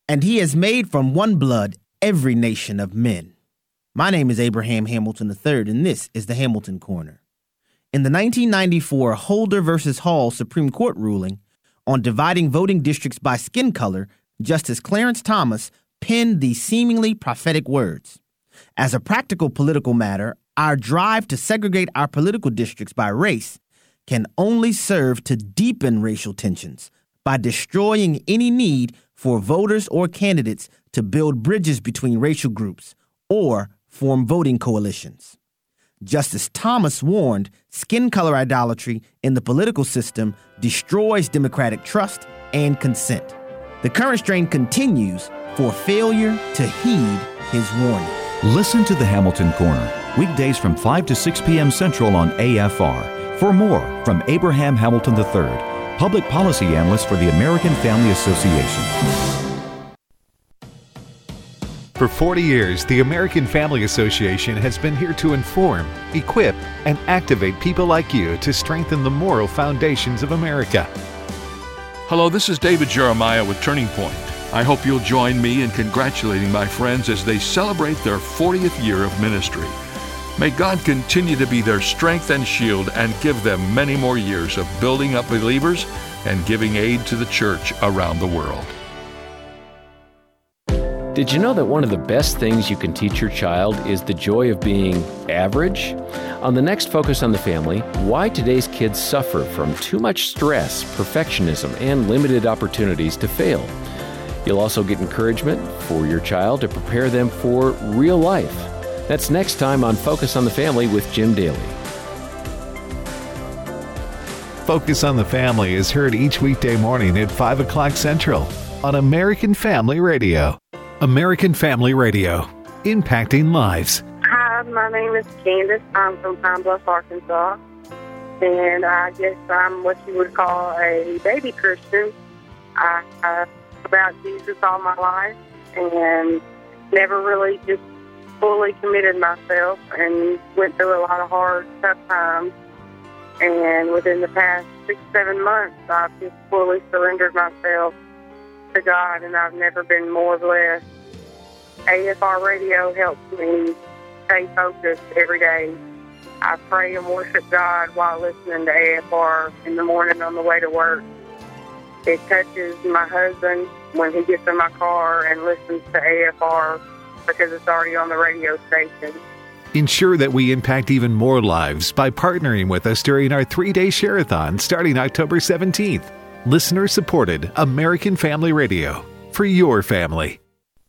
and he has made from one blood every nation of men. My name is Abraham Hamilton the third, and this is the Hamilton Corner. In the nineteen ninety-four Holder versus Hall Supreme Court ruling on dividing voting districts by skin color, Justice Clarence Thomas penned these seemingly prophetic words. As a practical political matter, our drive to segregate our political districts by race can only serve to deepen racial tensions by destroying any need for voters or candidates to build bridges between racial groups or form voting coalitions. Justice Thomas warned skin color idolatry in the political system destroys democratic trust and consent. The current strain continues for failure to heed his warning. Listen to the Hamilton Corner, weekdays from five to six p.m. Central on A F R. For more from Abraham Hamilton the third, Public Policy Analyst for the American Family Association. For forty years, the American Family Association has been here to inform, equip, and activate people like you to strengthen the moral foundations of America. Hello, this is David Jeremiah with Turning Point. I hope you'll join me in congratulating my friends as they celebrate their fortieth year of ministry. May God continue to be their strength and shield and give them many more years of building up believers and giving aid to the church around the world. Did you know that one of the best things you can teach your child is the joy of being average? On the next Focus on the Family, why today's kids suffer from too much stress, perfectionism, and limited opportunities to fail. You'll also get encouragement for your child to prepare them for real life. That's next time on Focus on the Family with Jim Daly. Focus on the Family is heard each weekday morning at five o'clock Central on American Family Radio. American Family Radio, impacting lives. Hi, my name is Candace. I'm from Pine Bluff, Arkansas. And I guess I'm what you would call a baby Christian. I, I about Jesus all my life and never really just fully committed myself and went through a lot of hard, tough times. And within the past six, seven months, I've just fully surrendered myself to God, and I've never been more blessed. A F R Radio helps me stay focused every day. I pray and worship God while listening to A F R in the morning on the way to work. It touches my husband when he gets in my car and listens to A F R because it's already on the radio station. Ensure that we impact even more lives by partnering with us during our three-day share-a-thon starting October seventeenth. Listener-supported American Family Radio for your family.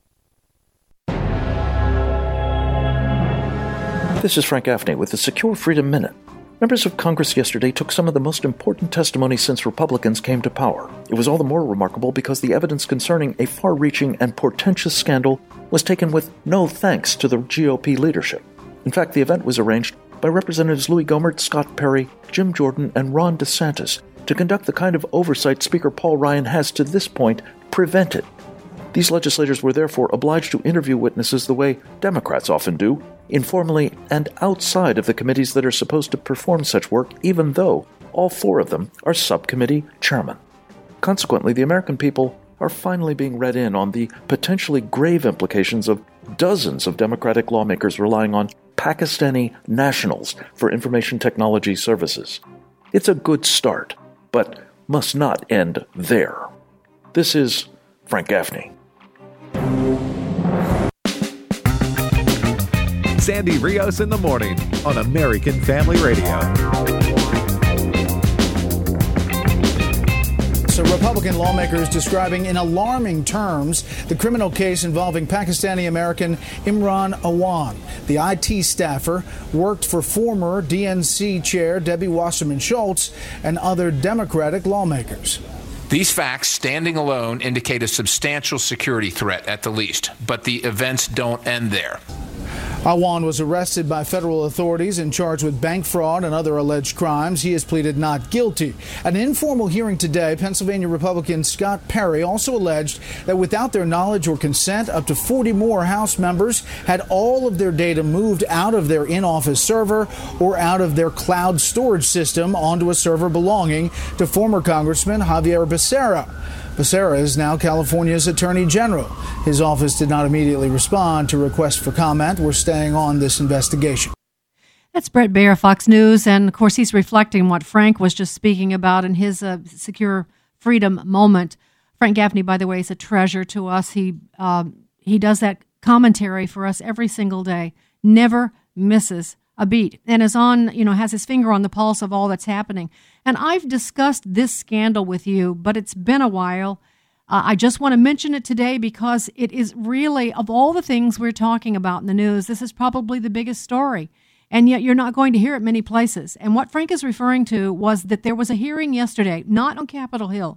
This is Frank Gaffney with the Secure Freedom Minute. Members of Congress yesterday took some of the most important testimony since Republicans came to power. It was all the more remarkable because the evidence concerning a far-reaching and portentous scandal was taken with no thanks to the G O P leadership. In fact, the event was arranged by Representatives Louis Gohmert, Scott Perry, Jim Jordan, and Ron DeSantis to conduct the kind of oversight Speaker Paul Ryan has to this point prevented. These legislators were therefore obliged to interview witnesses the way Democrats often do, informally and outside of the committees that are supposed to perform such work, even though all four of them are subcommittee chairmen. Consequently, the American people are finally being read in on the potentially grave implications of dozens of Democratic lawmakers relying on Pakistani nationals for information technology services. It's a good start, but must not end there. This is Frank Gaffney. Sandy Rios in the morning on American Family Radio. So Republican lawmakers describing in alarming terms the criminal case involving Pakistani-American Imran Awan. The I T staffer worked for former D N C chair Debbie Wasserman Schultz and other Democratic lawmakers. These facts, standing alone, indicate a substantial security threat at the least, but the events don't end there. Awan was arrested by federal authorities and charged with bank fraud and other alleged crimes. He has pleaded not guilty. At an informal hearing today, Pennsylvania Republican Scott Perry also alleged that without their knowledge or consent, up to forty more House members had all of their data moved out of their in-office server or out of their cloud storage system onto a server belonging to former Congressman Javier Becerra. Becerra is now California's Attorney General. His office did not immediately respond to requests for comment. We're staying on this investigation. That's Bret Baier, Fox News, and of course he's reflecting what Frank was just speaking about in his uh, secure freedom moment. Frank Gaffney, by the way, is a treasure to us. He um, he does that commentary for us every single day, never misses a beat, and is on, you know, has his finger on the pulse of all that's happening. And I've discussed this scandal with you, but it's been a while. Uh, I just want to mention it today because it is really, of all the things we're talking about in the news, this is probably the biggest story. And yet you're not going to hear it many places. And what Frank is referring to was that there was a hearing yesterday, not on Capitol Hill,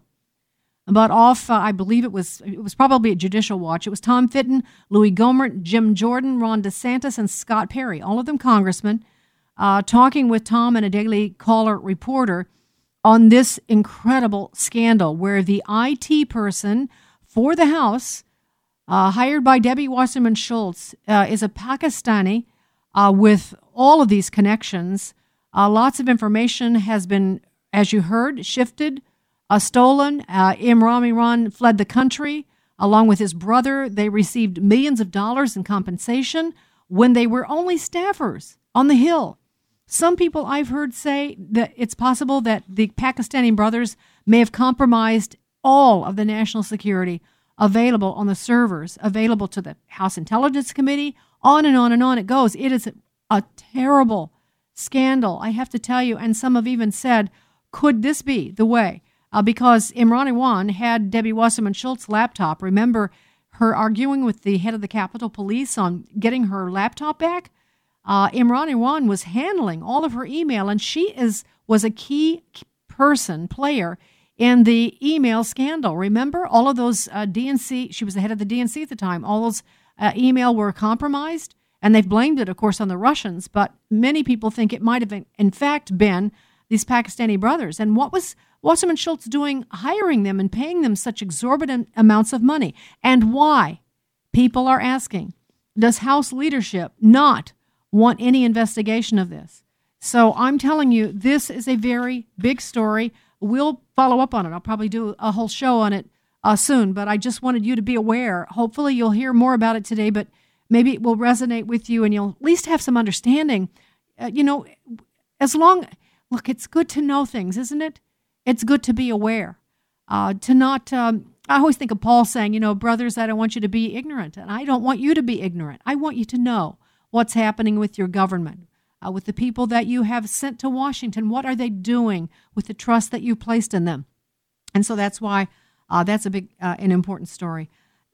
but off, uh, I believe it was it was probably a Judicial Watch. It was Tom Fitton, Louis Gohmert, Jim Jordan, Ron DeSantis, and Scott Perry, all of them congressmen, uh, talking with Tom and a Daily Caller reporter on this incredible scandal where the I T person for the House, uh, hired by Debbie Wasserman Schultz, uh, is a Pakistani Uh, with all of these connections. Uh, lots of information has been, as you heard, shifted, uh, stolen. Uh, Imran Iran fled the country along with his brother. They received millions of dollars in compensation when they were only staffers on the Hill. Some people I've heard say that it's possible that the Pakistani brothers may have compromised all of the national security available on the servers, available to the House Intelligence Committee. On and on and on it goes. It is a, a terrible scandal, I have to tell you. And some have even said, could this be the way? Uh, because Imran Iran had Debbie Wasserman Schultz's laptop. Remember her arguing with the head of the Capitol Police on getting her laptop back? Uh, Imran Iran was handling all of her email, and she is was a key person, player, in the email scandal. Remember all of those uh, D N C, she was the head of the D N C at the time, all those Uh, email were compromised, and they've blamed it, of course, on the Russians, but many people think it might have, in fact, been these Pakistani brothers. And what was Wasserman Schultz doing hiring them and paying them such exorbitant amounts of money? And why? People are asking, does House leadership not want any investigation of this? So I'm telling you, this is a very big story. We'll follow up on it. I'll probably do a whole show on it Uh, soon, but I just wanted you to be aware. Hopefully you'll hear more about it today, but maybe it will resonate with you and you'll at least have some understanding. Uh, you know, as long, look, it's good to know things, isn't it? It's good to be aware. Uh, to not, um, I always think of Paul saying, you know, brothers, I don't want you to be ignorant, and I don't want you to be ignorant. I want you to know what's happening with your government, uh, with the people that you have sent to Washington. What are they doing with the trust that you placed in them? And so that's why Uh, that's a big, uh, an important story.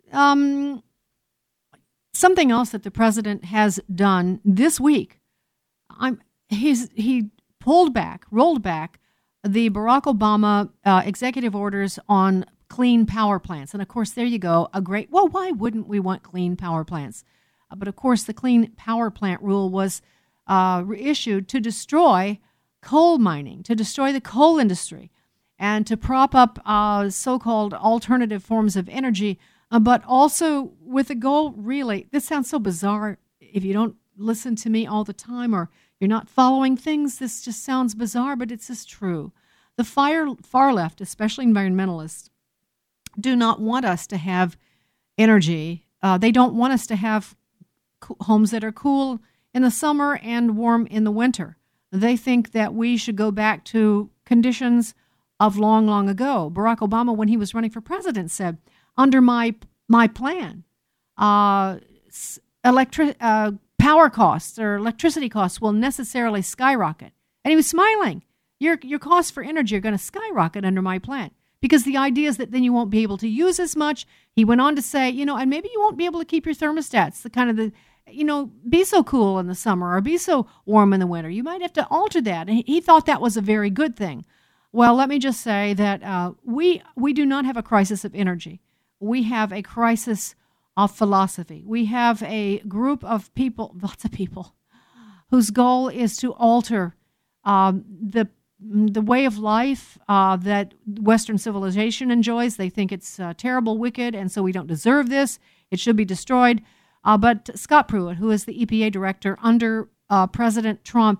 Um, something else that the president has done this week, I'm, he's he pulled back, rolled back the Barack Obama uh, executive orders on clean power plants. And of course, there you go, a great, well, why wouldn't we want clean power plants? Uh, but of course, the clean power plant rule was uh, issued to destroy coal mining, to destroy the coal industry, and to prop up uh, so-called alternative forms of energy, uh, but also with a goal, really, this sounds so bizarre if you don't listen to me all the time or you're not following things, this just sounds bizarre, but it's just true. The far, far left, especially environmentalists, do not want us to have energy. Uh, they don't want us to have co- homes that are cool in the summer and warm in the winter. They think that we should go back to conditions of long, long ago. Barack Obama, when he was running for president, said, under my my plan, uh, electric uh, power costs or electricity costs will necessarily skyrocket. And he was smiling. Your your costs for energy are going to skyrocket under my plan, because the idea is that then you won't be able to use as much. He went on to say, you know, and maybe you won't be able to keep your thermostats, the kind of the, you know, be so cool in the summer or be so warm in the winter. You might have to alter that. And he thought that was a very good thing. Well, let me just say that uh, we we do not have a crisis of energy. We have a crisis of philosophy. We have a group of people, lots of people, whose goal is to alter um, the the way of life uh, that Western civilization enjoys. They think it's uh, terrible, wicked, and so we don't deserve this. It should be destroyed. Uh, but Scott Pruitt, who is the E P A director under uh, President Trump,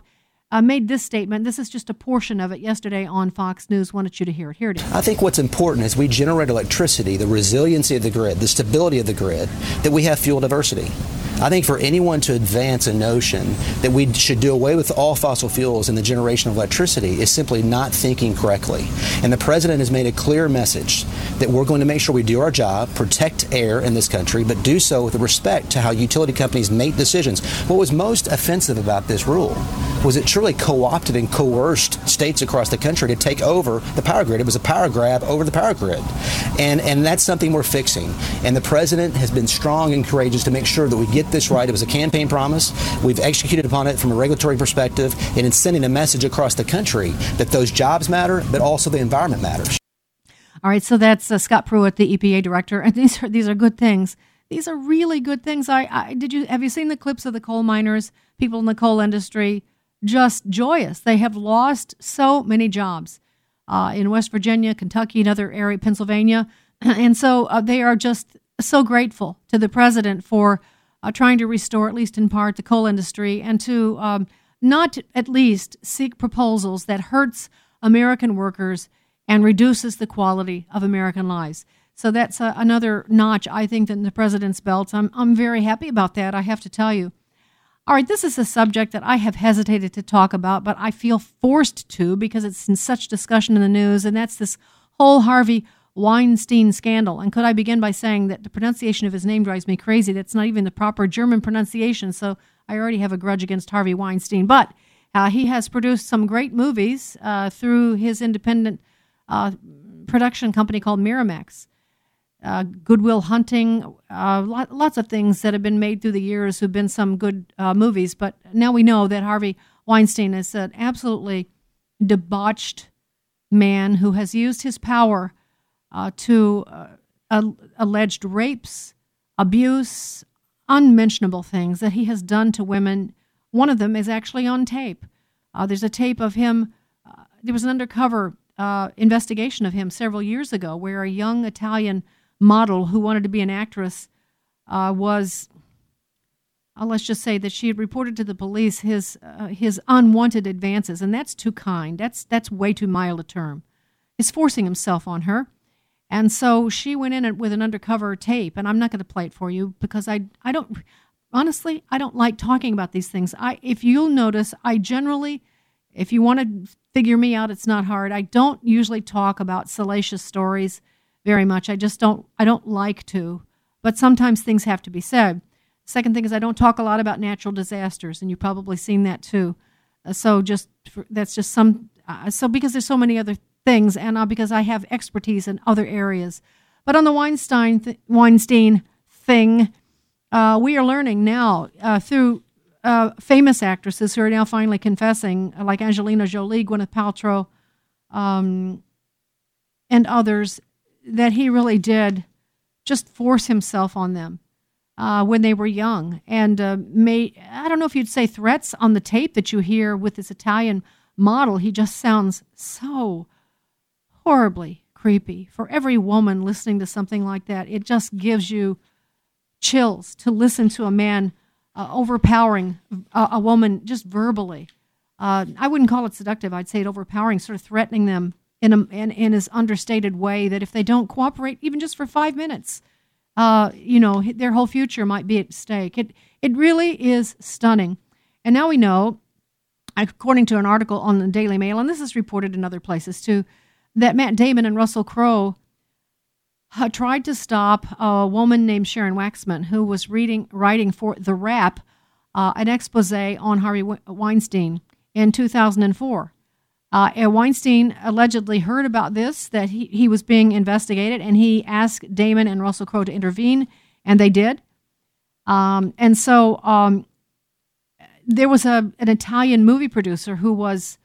uh, made this statement. This is just a portion of it yesterday on Fox News. Wanted you to hear it. Here it is. I think what's important is we generate electricity, the resiliency of the grid, the stability of the grid, that we have fuel diversity. I think for anyone to advance a notion that we should do away with all fossil fuels in the generation of electricity is simply not thinking correctly. And the president has made a clear message that we're going to make sure we do our job, protect air in this country, but do so with respect to how utility companies make decisions. What was most offensive about this rule was it truly co-opted and coerced states across the country to take over the power grid. It was a power grab over the power grid. And, and that's something we're fixing. And the president has been strong and courageous to make sure that we get this right. It was a campaign promise. We've executed upon it from a regulatory perspective, and it's sending a message across the country that those jobs matter, but also the environment matters. All right, so that's uh, Scott Pruitt, the E P A director, and these are these are good things. These are really good things. I, I did you have you seen the clips of the coal miners, people in the coal industry, just joyous. They have lost so many jobs uh, in West Virginia, Kentucky, another area, Pennsylvania, and so uh, they are just so grateful to the president for Uh, trying to restore, at least in part, the coal industry, and to um, not at least seek proposals that hurts American workers and reduces the quality of American lives. So that's uh, another notch, I think, in the president's belt. I'm I'm very happy about that, I have to tell you. All right, this is a subject that I have hesitated to talk about, but I feel forced to because it's in such discussion in the news, and that's this whole Harvey Weinstein scandal. And could I begin by saying that the pronunciation of his name drives me crazy. That's not even the proper German pronunciation, so I already have a grudge against Harvey Weinstein. But uh, he has produced some great movies uh, through his independent uh, production company called Miramax. Uh, Good Will Hunting, uh, lot, lots of things that have been made through the years who've been some good uh, movies. But now we know that Harvey Weinstein is an absolutely debauched man who has used his power Uh, to uh, uh, alleged rapes, abuse, unmentionable things that he has done to women. One of them is actually on tape. Uh, there's a tape of him. Uh, there was an undercover uh, investigation of him several years ago where a young Italian model who wanted to be an actress uh, was, uh, let's just say that she had reported to the police his uh, his unwanted advances, and that's too kind. That's, that's way too mild a term. He's forcing himself on her. And so she went in with an undercover tape, and I'm not going to play it for you because I, I don't, honestly, I don't like talking about these things. I, if you'll notice, I generally, if you want to figure me out, it's not hard. I don't usually talk about salacious stories very much. I just don't, I don't like to, but sometimes things have to be said. Second thing is I don't talk a lot about natural disasters, and you've probably seen that too. Uh, so just, for, that's just some, uh, so because there's so many other things, and uh, because I have expertise in other areas. But on the Weinstein th- Weinstein thing, uh, we are learning now uh, through uh, famous actresses who are now finally confessing, like Angelina Jolie, Gwyneth Paltrow, um, and others, that he really did just force himself on them uh, when they were young. And uh, made, I don't know if you'd say threats on the tape that you hear with this Italian model. He just sounds so horribly creepy. For every woman listening to something like that, it just gives you chills to listen to a man uh, overpowering a, a woman just verbally. Uh, I wouldn't call it seductive. I'd say it overpowering, sort of threatening them in, a, in, in his understated way that if they don't cooperate, even just for five minutes, uh, you know, their whole future might be at stake. It, it really is stunning. And now we know, according to an article on the Daily Mail, and this is reported in other places too, that Matt Damon and Russell Crowe uh, tried to stop a woman named Sharon Waxman who was reading, writing for The Wrap, uh, an expose on Harvey Weinstein in two thousand four. Uh, and Weinstein allegedly heard about this, that he, he was being investigated, and he asked Damon and Russell Crowe to intervene, and they did. Um, and so um, there was a an Italian movie producer who was...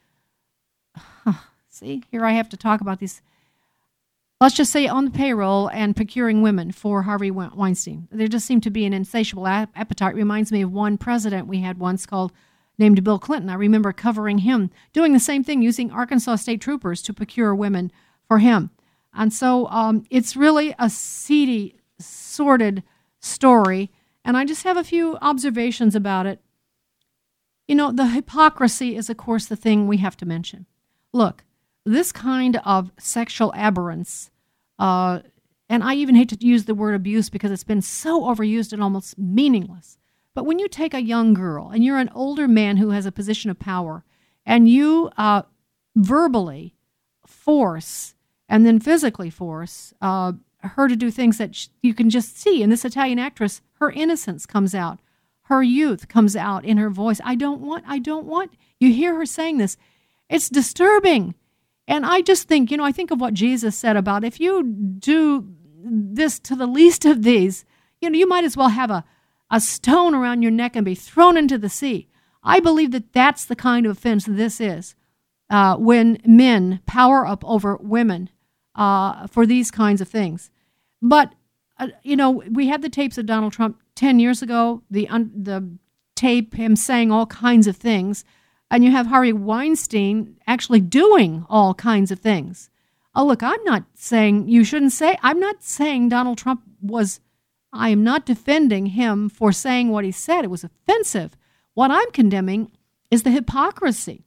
See, here I have to talk about these, let's just say on the payroll and procuring women for Harvey Weinstein. There just seemed to be an insatiable appetite. Reminds me of one president we had once called, named Bill Clinton. I remember covering him, doing the same thing, using Arkansas state troopers to procure women for him. And so um, it's really a seedy, sordid story. And I just have a few observations about it. You know, the hypocrisy is, of course, the thing we have to mention. Look, this kind of sexual aberrance, uh, and I even hate to use the word abuse because it's been so overused and almost meaningless. But when you take a young girl and you're an older man who has a position of power and you uh, verbally force and then physically force uh, her to do things that sh- you can just see. In this Italian actress, her innocence comes out. Her youth comes out in her voice. I don't want, I don't want. You hear her saying this. It's disturbing. And I just think, you know, I think of what Jesus said about if you do this to the least of these, you know, you might as well have a, a stone around your neck and be thrown into the sea. I believe that that's the kind of offense this is. Uh, when men power up over women uh, for these kinds of things. But, uh, you know, we had the tapes of Donald Trump ten years ago, the un- the tape, him saying all kinds of things, and you have Harvey Weinstein actually doing all kinds of things. Oh, look, I'm not saying you shouldn't say, I'm not saying Donald Trump was, I am not defending him for saying what he said. It was offensive. What I'm condemning is the hypocrisy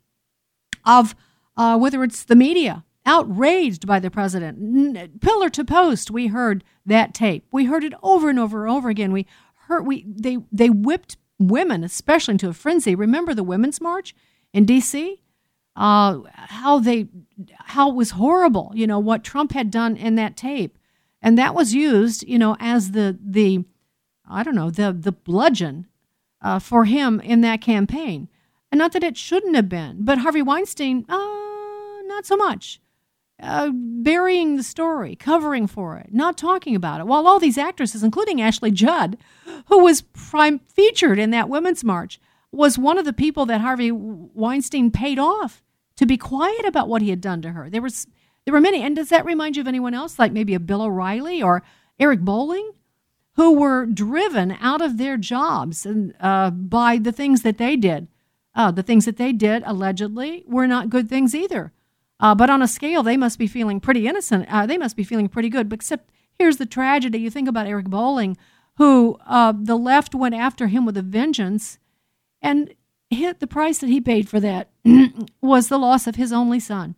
of uh, whether it's the media, outraged by the president. N- pillar to post, we heard that tape. We heard it over and over and over again. We heard we they they whipped women, especially into a frenzy. Remember the Women's March in D C? Uh, how they how it was horrible. You know what Trump had done in that tape, and that was used, you know, as the the I don't know the the bludgeon uh, for him in that campaign. And not that it shouldn't have been, but Harvey Weinstein, uh, not so much. Uh, burying the story, covering for it, not talking about it. While all these actresses, including Ashley Judd, who was prime featured in that Women's March, was one of the people that Harvey Weinstein paid off to be quiet about what he had done to her. There was, there were many. And does that remind you of anyone else, like maybe a Bill O'Reilly or Eric Bolling, who were driven out of their jobs and uh, by the things that they did? Uh, the things that they did, allegedly, were not good things either. Uh, but on a scale, they must be feeling pretty innocent. Uh, they must be feeling pretty good. But except here's the tragedy. You think about Eric Bolling, who uh, the left went after him with a vengeance, and hit the price that he paid for that was the loss of his only son.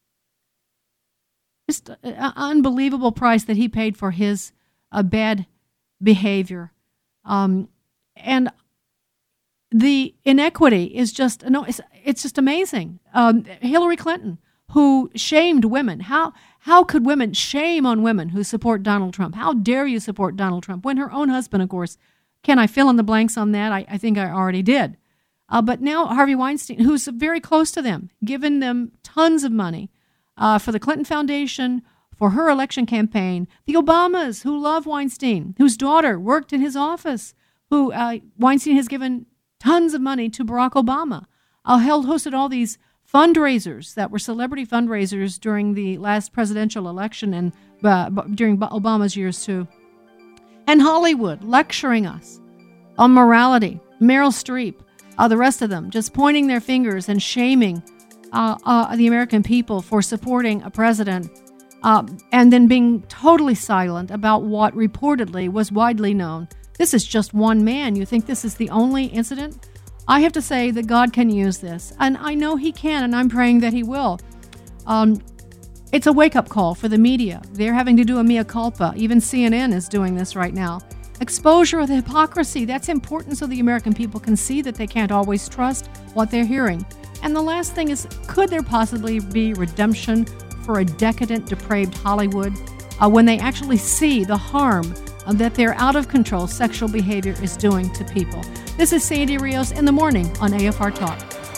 Just an unbelievable price that he paid for his uh, bad behavior. Um, and The inequity is just no. It's, it's just amazing. Um, Hillary Clinton, who shamed women. How how could women shame on women who support Donald Trump? How dare you support Donald Trump when her own husband, of course? Can I fill in the blanks on that? I, I think I already did. Uh, but now Harvey Weinstein, who's very close to them, given them tons of money uh, for the Clinton Foundation, for her election campaign. The Obamas, who love Weinstein, whose daughter worked in his office, who uh, Weinstein has given tons of money to Barack Obama. Uh, held hosted all these fundraisers that were celebrity fundraisers during the last presidential election and uh, during Obama's years too. And Hollywood lecturing us on morality. Meryl Streep, uh, the rest of them, just pointing their fingers and shaming uh, uh, the American people for supporting a president uh, and then being totally silent about what reportedly was widely known. This is just one man. You think this is the only incident? I have to say that God can use this, and I know He can, and I'm praying that He will. Um, it's a wake-up call for the media. They're having to do a mea culpa. Even C N N is doing this right now. Exposure of the hypocrisy, that's important so the American people can see that they can't always trust what they're hearing. And the last thing is, could there possibly be redemption for a decadent, depraved Hollywood uh, when they actually see the harm that their out-of-control sexual behavior is doing to people? This is Sandy Rios in the morning on A F R Talk.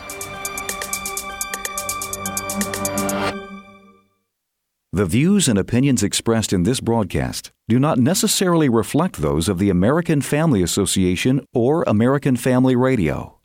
The views and opinions expressed in this broadcast do not necessarily reflect those of the American Family Association or American Family Radio.